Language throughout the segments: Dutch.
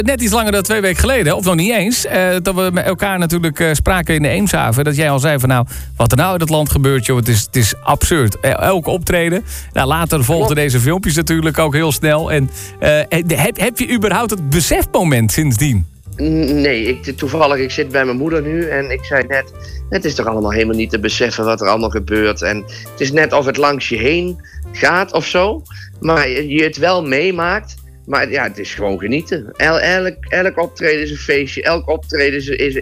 net iets langer dan 2 weken geleden, of nog niet eens, dat we met elkaar natuurlijk spraken in de Eemshaven. Dat jij al zei van nou, wat er nou in het land gebeurt, joh, het is absurd. Elk optreden. Nou, later volgden deze filmpjes natuurlijk ook heel snel. En heb je überhaupt het besefmoment sindsdien? Nee, toevallig, ik zit bij mijn moeder nu en ik zei net, het is toch allemaal helemaal niet te beseffen wat er allemaal gebeurt. En het is net of het langs je heen gaat of zo, maar je het wel meemaakt. Maar ja, het is gewoon genieten. Elk optreden is een feestje, elk optreden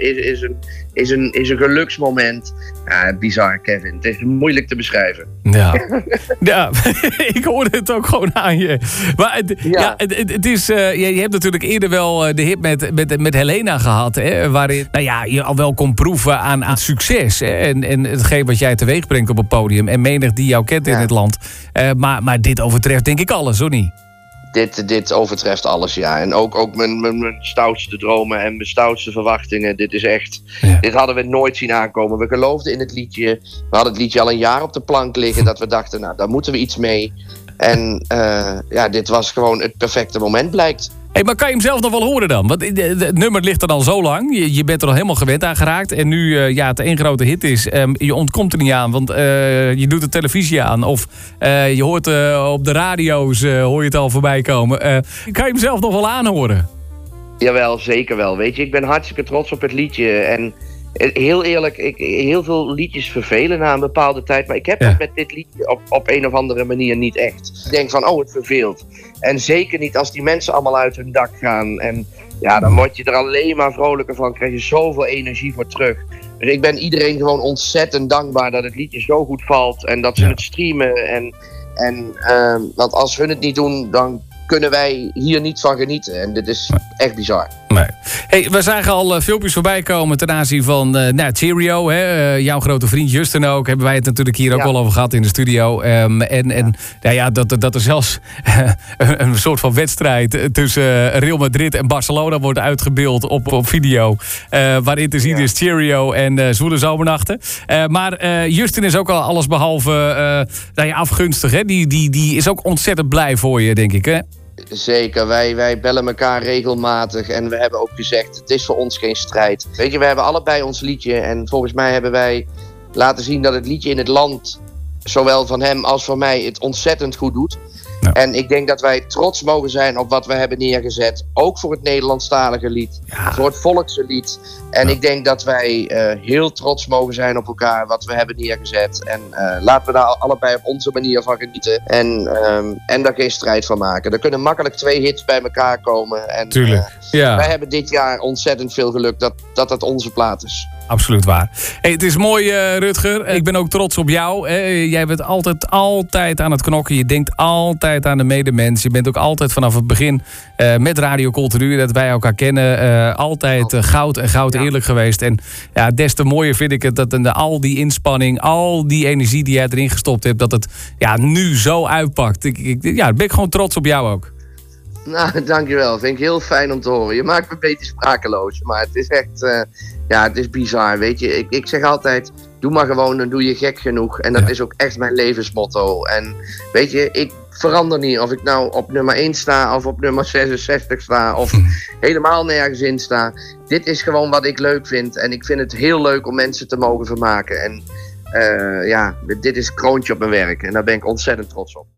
is een geluksmoment. Ja, bizar, Kevin. Het is moeilijk te beschrijven. Ja, ja. Ik hoorde het ook gewoon aan je. Maar het is, je hebt natuurlijk eerder wel de hit met Helena gehad. Hè, waarin je al wel kon proeven aan succes. Hè, en hetgeen wat jij teweeg brengt op het podium. En menig die jou kent in het land. Maar dit overtreft denk ik alles, hoor niet? Dit overtreft alles, ja. En ook mijn stoutste dromen en mijn stoutste verwachtingen. Dit is echt... Ja. Dit hadden we nooit zien aankomen. We geloofden in het liedje. We hadden het liedje al een jaar op de plank liggen. Dat we dachten, nou, daar moeten we iets mee. En dit was gewoon het perfecte moment, blijkt. Hey, maar kan je hem zelf nog wel horen dan? Want het nummer ligt er al zo lang. Je bent er al helemaal gewend aan geraakt. En nu het één grote hit is. Je ontkomt er niet aan, want je doet de televisie aan. Of je hoort op de radio's hoor je het al voorbij komen. Kan je hem zelf nog wel aanhoren? Jawel, zeker wel. Weet je, ik ben hartstikke trots op het liedje. En heel eerlijk, heel veel liedjes vervelen na een bepaalde tijd. Maar ik heb het met dit liedje op een of andere manier niet echt. Ik denk van, het verveelt. En zeker niet als die mensen allemaal uit hun dak gaan. En ja, dan word je er alleen maar vrolijker van. Krijg je zoveel energie voor terug. Dus ik ben iedereen gewoon ontzettend dankbaar dat het liedje zo goed valt. En dat ze het streamen. Want als hun het niet doen, dan kunnen wij hier niet van genieten. En dit is echt bizar. Nee. Hey, we zagen al filmpjes voorbij komen ten aanzien van Cheerio. Jouw grote vriend Justin ook. Hebben wij het natuurlijk hier ook al over gehad in de studio. Dat er zelfs een soort van wedstrijd tussen Real Madrid en Barcelona wordt uitgebeeld op video. Waarin te zien is Cheerio en Zwoele Zomernachten. Maar Justin is ook al allesbehalve afgunstig. Hè? Die is ook ontzettend blij voor je, denk ik, hè? Zeker, wij bellen elkaar regelmatig en we hebben ook gezegd, het is voor ons geen strijd. Weet je, we hebben allebei ons liedje en volgens mij hebben wij laten zien dat het liedje in het land, zowel van hem als van mij, het ontzettend goed doet. Ja. En ik denk dat wij trots mogen zijn op wat we hebben neergezet. Ook voor het Nederlandstalige lied. Ja. Voor het volkse lied. En ik denk dat wij heel trots mogen zijn op elkaar. Wat we hebben neergezet. En laten we daar allebei op onze manier van genieten. En daar geen strijd van maken. Er kunnen makkelijk 2 hits bij elkaar komen. En tuurlijk. Wij hebben dit jaar ontzettend veel geluk dat onze plaat is. Absoluut waar. Hey, het is mooi, Rutger. Ik ben ook trots op jou. Jij bent altijd aan het knokken. Je denkt altijd aan de medemens. Je bent ook altijd vanaf het begin met Radio Cultuur, dat wij elkaar kennen, altijd goud en goud eerlijk geweest. En ja, des te mooier vind ik het dat al die inspanning, al die energie die jij erin gestopt hebt, dat het nu zo uitpakt. Ben ik gewoon trots op jou ook. Nou, dankjewel. Vind ik heel fijn om te horen. Je maakt me een beetje sprakeloos. Maar het is echt... het is bizar, weet je. Ik zeg altijd, doe maar gewoon, dan doe je gek genoeg. En dat is ook echt mijn levensmotto. En weet je, ik verander niet of ik nou op nummer 1 sta of op nummer 66 sta of helemaal nergens in sta. Dit is gewoon wat ik leuk vind. En ik vind het heel leuk om mensen te mogen vermaken. En dit is kroontje op mijn werk. En daar ben ik ontzettend trots op.